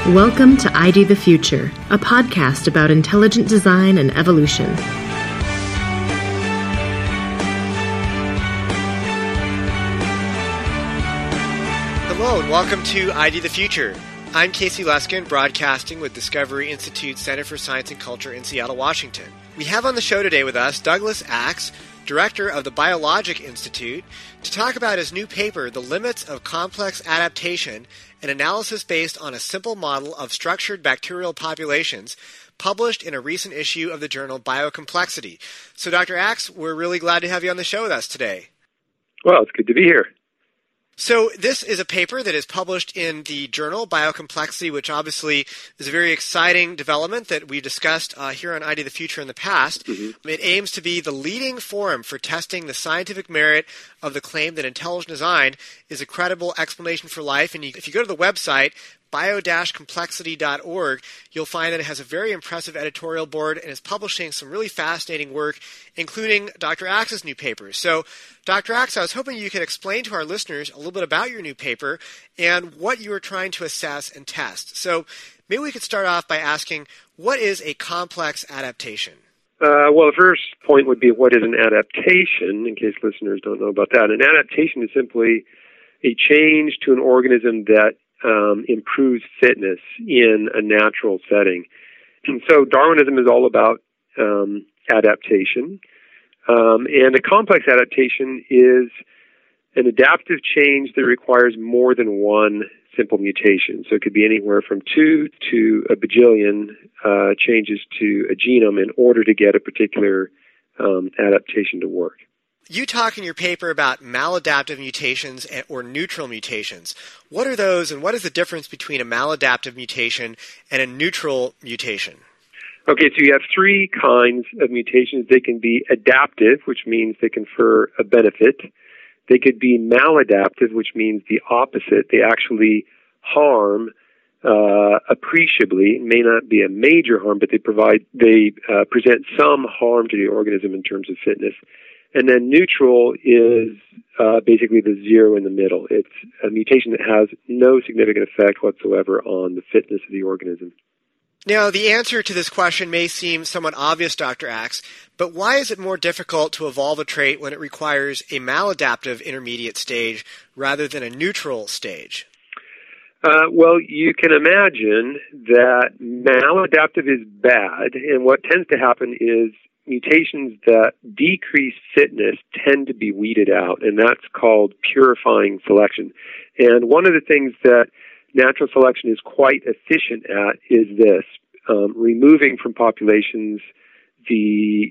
Welcome to ID the Future, a podcast about intelligent design and evolution. Hello and welcome to ID the Future. I'm Casey Luskin, broadcasting with Discovery Institute Center for Science and Culture in Seattle, Washington. We have on the show today with us Douglas Axe, director of the Biologic Institute, to talk about his new paper, The Limits of Complex Adaptation, an analysis based on a simple model of structured bacterial populations, published in a recent issue of the journal Biocomplexity. So, Dr. Axe, we're really glad to have you on the show with us today. Well, it's good to be here. So this is a paper that is published in the journal Biocomplexity, which obviously is a very exciting development that we discussed here on ID the Future in the past. Mm-hmm. It aims to be the leading forum for testing the scientific merit of the claim that intelligent design is a credible explanation for life. And if you go to the website, bio-complexity.org, you'll find that it has a very impressive editorial board and is publishing some really fascinating work, including Dr. Axe's new paper. So, Dr. Axe, I was hoping you could explain to our listeners a little bit about your new paper and what you were trying to assess and test. So, maybe we could start off by asking, what is a complex adaptation? Well, the first point would be, what is an adaptation, in case listeners don't know about that. An adaptation is simply a change to an organism that improves fitness in a natural setting. And so Darwinism is all about adaptation. And a complex adaptation is an adaptive change that requires more than one simple mutation. So it could be anywhere from 2 to a bajillion changes to a genome in order to get a particular adaptation to work. You talk in your paper about maladaptive mutations or neutral mutations. What are those, and what is the difference between a maladaptive mutation and a neutral mutation? Okay, so you have three kinds of mutations. They can be adaptive, which means they confer a benefit. They could be maladaptive, which means the opposite. They actually harm appreciably. It may not be a major harm, but they present some harm to the organism in terms of fitness. And then neutral is basically the zero in the middle. It's a mutation that has no significant effect whatsoever on the fitness of the organism. Now, the answer to this question may seem somewhat obvious, Dr. Axe, but why is it more difficult to evolve a trait when it requires a maladaptive intermediate stage rather than a neutral stage? Well, you can imagine that maladaptive is bad, and what tends to happen is mutations that decrease fitness tend to be weeded out, and that's called purifying selection. And one of the things that natural selection is quite efficient at is this, removing from populations the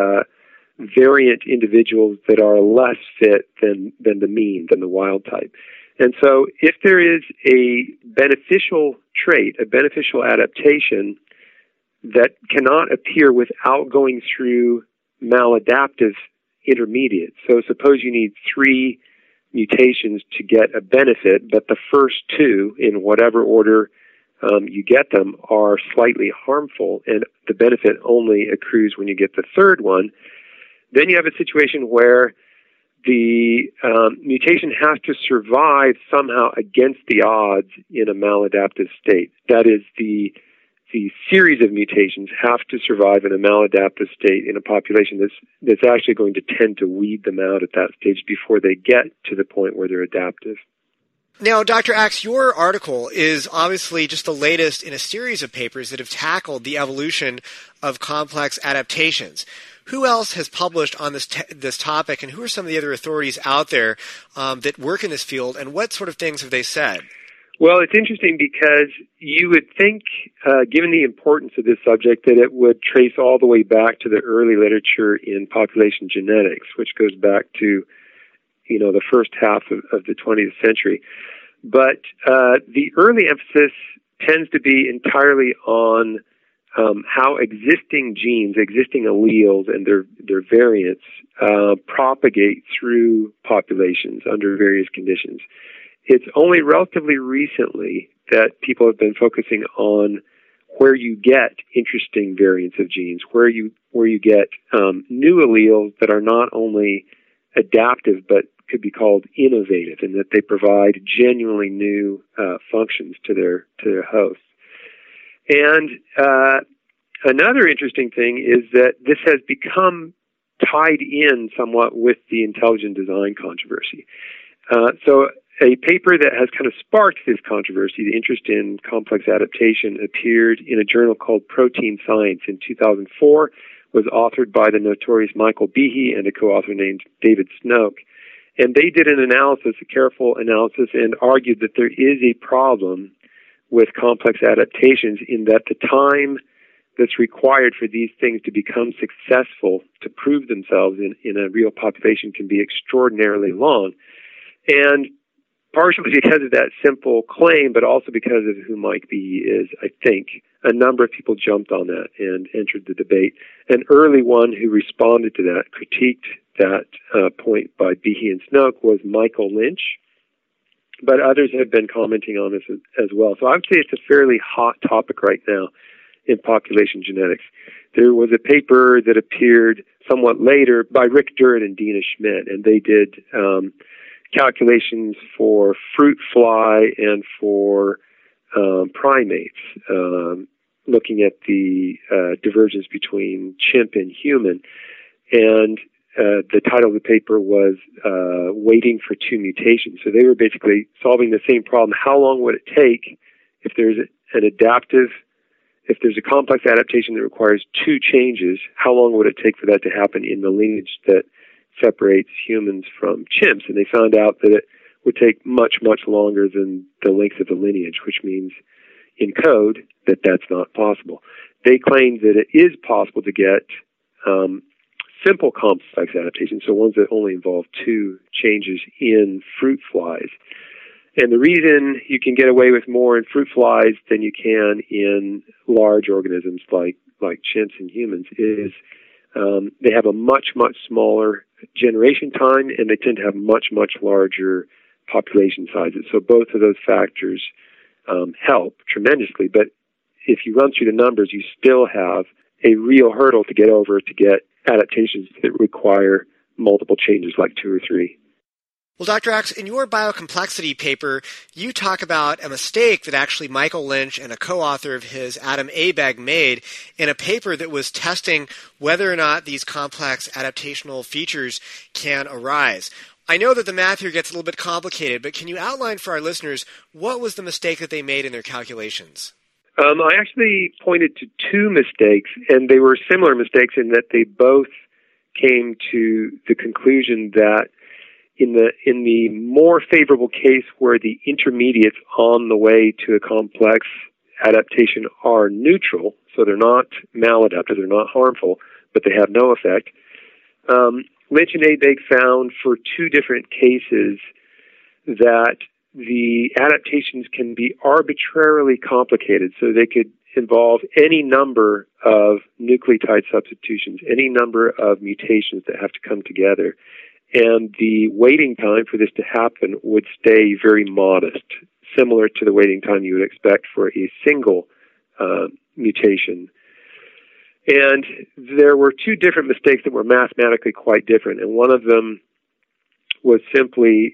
variant individuals that are less fit than the mean, than the wild type. And so if there is a beneficial trait, a beneficial adaptation that cannot appear without going through maladaptive intermediates. So suppose you need 3 mutations to get a benefit, but the first 2, in whatever order you get them, are slightly harmful, and the benefit only accrues when you get the third one. Then you have a situation where the mutation has to survive somehow against the odds in a maladaptive state. That is, the series of mutations have to survive in a maladaptive state in a population that's actually going to tend to weed them out at that stage before they get to the point where they're adaptive. Now, Dr. Axe, your article is obviously just the latest in a series of papers that have tackled the evolution of complex adaptations. Who else has published on this topic, and who are some of the other authorities out there that work in this field, and what sort of things have they said? Well, it's interesting because you would think, given the importance of this subject, that it would trace all the way back to the early literature in population genetics, which goes back to, the first half of the 20th century. But the early emphasis tends to be entirely on how existing genes, existing alleles, and their variants propagate through populations under various conditions. It's only relatively recently that people have been focusing on where you get interesting variants of genes, where you get new alleles that are not only adaptive but could be called innovative, in that they provide genuinely new functions to their hosts. And another interesting thing is that this has become tied in somewhat with the intelligent design controversy. So a paper that has kind of sparked this controversy, the interest in complex adaptation, appeared in a journal called Protein Science in 2004, was authored by the notorious Michael Behe and a co-author named David Snoke. And they did an analysis, a careful analysis, and argued that there is a problem with complex adaptations in that the time that's required for these things to become successful, to prove themselves in a real population, can be extraordinarily long. And partially because of that simple claim, but also because of who Mike Behe is, I think a number of people jumped on that and entered the debate. An early one who responded to that, critiqued that point by Behe and Snoke, was Michael Lynch, but others have been commenting on this as well. So I would say it's a fairly hot topic right now in population genetics. There was a paper that appeared somewhat later by Rick Durrett and Dina Schmidt, and they did calculations for fruit fly and for primates, looking at the divergence between chimp and human. And the title of the paper was Waiting for Two Mutations. So they were basically solving the same problem. How long would it take if there's if there's a complex adaptation that requires two changes, how long would it take for that to happen in the lineage that separates humans from chimps? And they found out that it would take much, much longer than the length of the lineage, which means in code that that's not possible. They claimed that it is possible to get simple complex adaptations, so ones that only involve two changes in fruit flies. And the reason you can get away with more in fruit flies than you can in large organisms like chimps and humans is they have a much, much smaller generation time, and they tend to have much, much larger population sizes. So both of those factors help tremendously. But if you run through the numbers, you still have a real hurdle to get over to get adaptations that require multiple changes, like two or three. Well, Dr. Axe, in your biocomplexity paper, you talk about a mistake that actually Michael Lynch and a co-author of his, Adam Abegg, made in a paper that was testing whether or not these complex adaptational features can arise. I know that the math here gets a little bit complicated, but can you outline for our listeners what was the mistake that they made in their calculations? I actually pointed to two mistakes, and they were similar mistakes in that they both came to the conclusion that in the more favorable case where the intermediates on the way to a complex adaptation are neutral, so they're not maladaptive, they're not harmful, but they have no effect, Lynch and Abegg found for two different cases that the adaptations can be arbitrarily complicated, so they could involve any number of nucleotide substitutions, any number of mutations that have to come together. And the waiting time for this to happen would stay very modest, similar to the waiting time you would expect for a single mutation. And there were two different mistakes that were mathematically quite different, and one of them was simply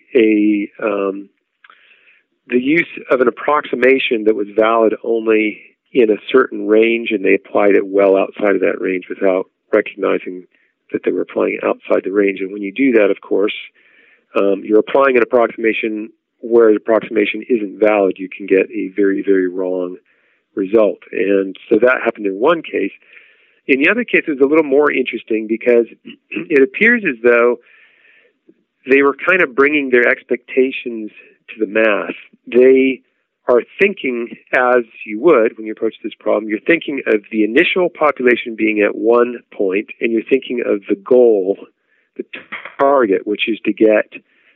the use of an approximation that was valid only in a certain range, and they applied it well outside of that range without recognizing that they were applying it outside the range. And when you do that, of course, you're applying an approximation where the approximation isn't valid. You can get a very, very wrong result. And so that happened in one case. In the other case, it was a little more interesting because it appears as though they were kind of bringing their expectations to the math. They are thinking, as you would when you approach this problem, you're thinking of the initial population being at one point, and you're thinking of the goal, the target, which is to get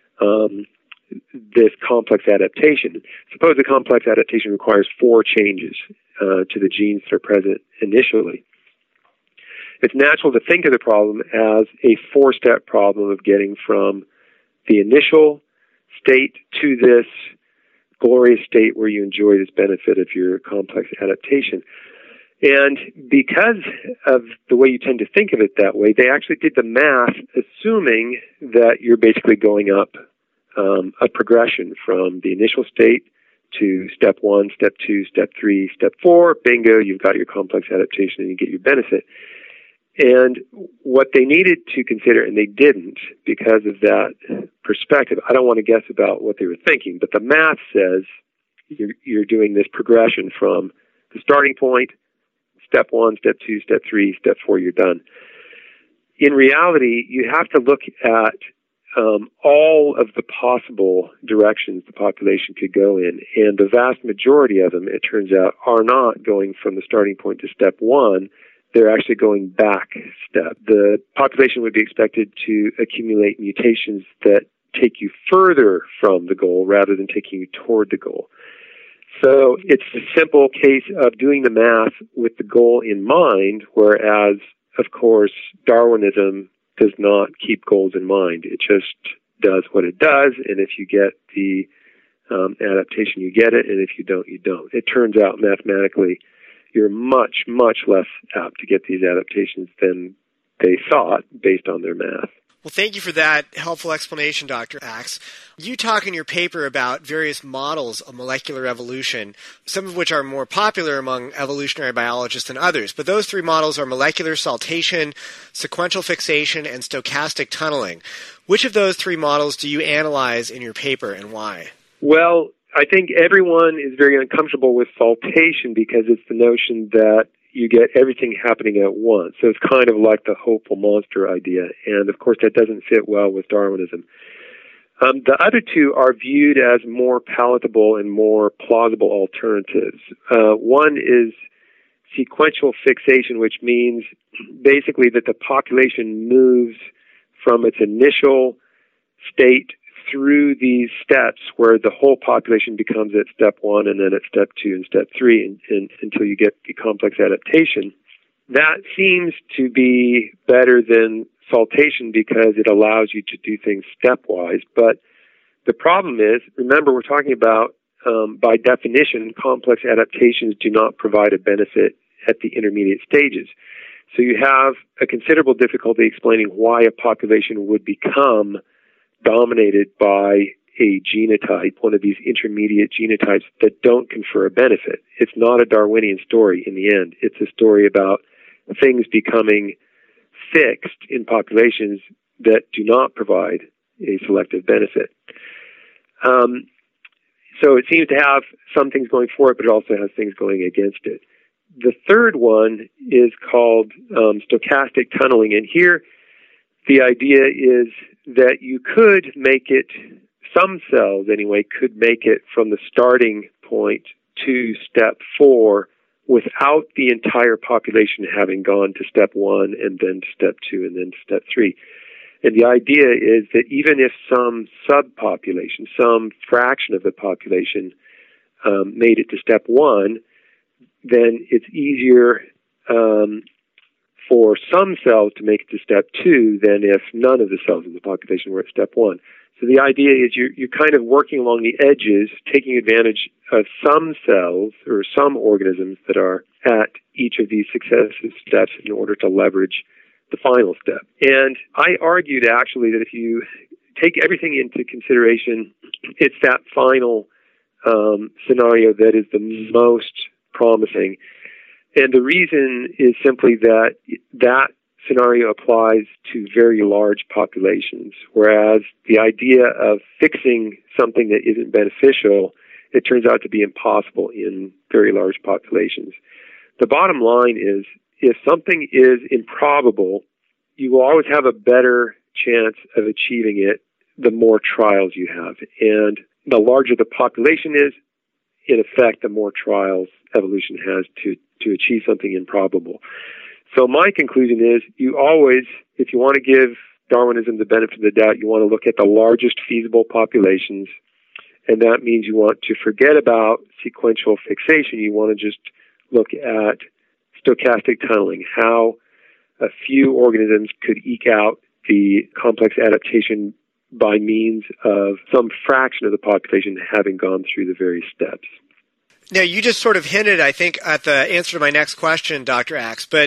this complex adaptation. Suppose the complex adaptation requires 4 changes to the genes that are present initially. It's natural to think of the problem as a 4-step problem of getting from the initial state to this glorious state where you enjoy this benefit of your complex adaptation. And because of the way you tend to think of it that way, they actually did the math assuming that you're basically going up a progression from the initial state to step 1, step 2, step 3, step 4. Bingo, you've got your complex adaptation and you get your benefit. And what they needed to consider, and they didn't because of that perspective, I don't want to guess about what they were thinking, but the math says you're doing this progression from the starting point, step 1, step 2, step 3, step 4, you're done. In reality, you have to look at all of the possible directions the population could go in, and the vast majority of them, it turns out, are not going from the starting point to step 1. They're actually going back step. The population would be expected to accumulate mutations that take you further from the goal rather than taking you toward the goal. So it's a simple case of doing the math with the goal in mind, whereas, of course, Darwinism does not keep goals in mind. It just does what it does, and if you get the adaptation, you get it, and if you don't, you don't. It turns out mathematically you're much, much less apt to get these adaptations than they thought based on their math. Well, thank you for that helpful explanation, Dr. Axe. You talk in your paper about various models of molecular evolution, some of which are more popular among evolutionary biologists than others. But those three models are molecular saltation, sequential fixation, and stochastic tunneling. Which of those three models do you analyze in your paper, and why? Well, I think everyone is very uncomfortable with saltation because it's the notion that you get everything happening at once. So it's kind of like the hopeful monster idea. And, of course, that doesn't fit well with Darwinism. The other two are viewed as more palatable and more plausible alternatives. One is sequential fixation, which means basically that the population moves from its initial state through these steps where the whole population becomes at step 1 and then at step 2 and step 3 and until you get the complex adaptation. That seems to be better than saltation because it allows you to do things stepwise. But the problem is, remember, we're talking about, by definition, complex adaptations do not provide a benefit at the intermediate stages. So you have a considerable difficulty explaining why a population would become dominated by a genotype, one of these intermediate genotypes that don't confer a benefit. It's not a Darwinian story in the end. It's a story about things becoming fixed in populations that do not provide a selective benefit. So it seems to have some things going for it, but it also has things going against it. The third one is called stochastic tunneling, and here the idea is that you could make it, some cells anyway, could make it from the starting point to step 4 without the entire population having gone to step 1 and then to step 2 and then to step 3. And the idea is that even if some subpopulation, some fraction of the population made it to step 1, then it's easier for some cells to make it to step 2 than if none of the cells in the population were at step 1. So the idea is you're kind of working along the edges, taking advantage of some cells or some organisms that are at each of these successive steps in order to leverage the final step. And I argued actually that if you take everything into consideration, it's that final scenario that is the most promising. And the reason is simply that that scenario applies to very large populations, whereas the idea of fixing something that isn't beneficial, it turns out to be impossible in very large populations. The bottom line is, if something is improbable, you will always have a better chance of achieving it the more trials you have. And the larger the population is, in effect, the more trials evolution has to achieve something improbable. So my conclusion is you always, if you want to give Darwinism the benefit of the doubt, you want to look at the largest feasible populations, and that means you want to forget about sequential fixation. You want to just look at stochastic tunneling, how a few organisms could eke out the complex adaptation by means of some fraction of the population having gone through the various steps. Now, you just sort of hinted, I think, at the answer to my next question, Dr. Axe, but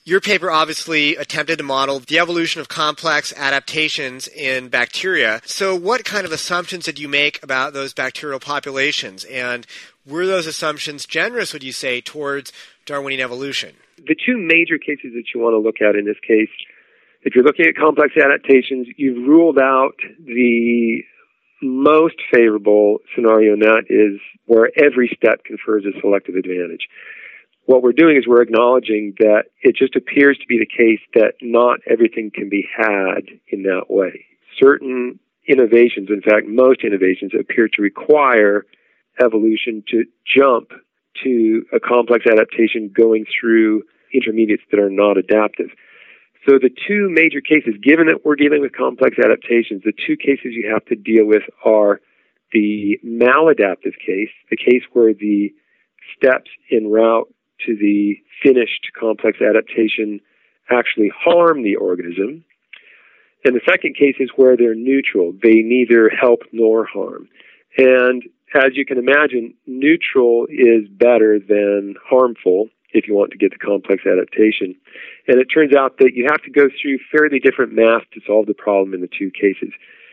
Your paper obviously attempted to model the evolution of complex adaptations in bacteria. So what kind of assumptions did you make about those bacterial populations? And were those assumptions generous, would you say, towards Darwinian evolution? The two major cases that you want to look at in this case, if you're looking at complex adaptations, you've ruled out the most favorable scenario, and that is where every step confers a selective advantage. What we're doing is we're acknowledging that it just appears to be the case that not everything can be had in that way. Certain innovations, in fact, most innovations, appear to require evolution to jump to a complex adaptation going through intermediates that are not adaptive. So the two major cases, given that we're dealing with complex adaptations, the two cases you have to deal with are the maladaptive case, the case where the steps en route to the finished complex adaptation actually harm the organism. And the second case is where they're neutral. They neither help nor harm. And as you can imagine, neutral is better than harmful if you want to get the complex adaptation. And it turns out that you have to go through fairly different math to solve the problem in the two cases.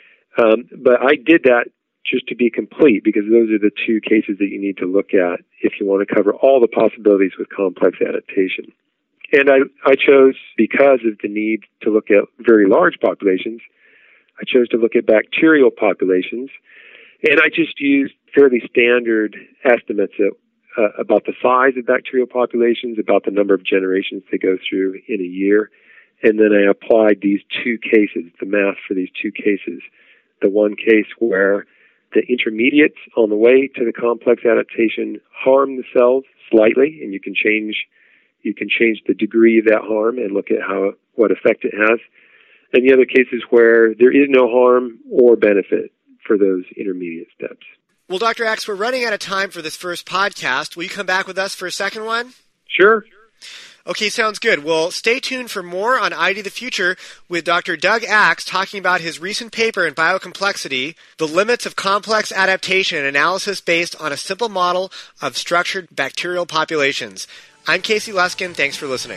But I did that just to be complete, because those are the two cases that you need to look at if you want to cover all the possibilities with complex adaptation. And I chose, because of the need to look at very large populations, I chose to look at bacterial populations. And I just used fairly standard estimates about the size of bacterial populations, about the number of generations they go through in a year. And then I applied these two cases, the math for these two cases. The one case where the intermediates on the way to the complex adaptation harm the cells slightly, and you can change the degree of that harm and look at what effect it has. And the other cases where there is no harm or benefit for those intermediate steps. Well, Dr. Axe, we're running out of time for this first podcast. Will you come back with us for a second one? Sure. Okay, sounds good. Well, stay tuned for more on ID the Future with Dr. Doug Axe talking about his recent paper in Biocomplexity, The Limits of Complex Adaptation, an analysis based on a simple model of structured bacterial populations. I'm Casey Luskin. Thanks for listening.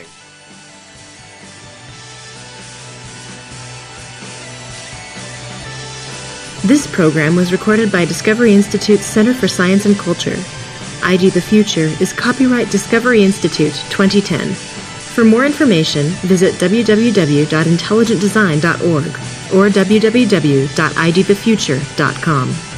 This program was recorded by Discovery Institute's Center for Science and Culture. ID the Future is copyright Discovery Institute 2010. For more information, visit www.intelligentdesign.org or www.idthefuture.com.